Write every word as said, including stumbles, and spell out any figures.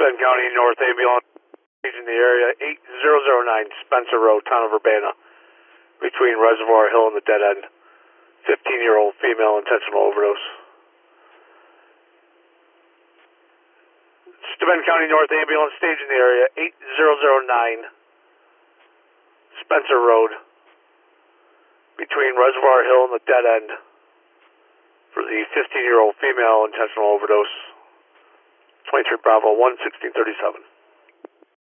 Steuben County North Ambulance in the area, eight zero zero nine Spencer Road, town of Urbana, between Reservoir Hill and the dead end. fifteen-year-old female, intentional overdose. Steuben County North Ambulance stage in the area, eight zero zero nine Spencer Road, between Reservoir Hill and the dead end, for the fifteen-year-old female, intentional overdose. twenty-three Bravo, one sixteen thirty-seven.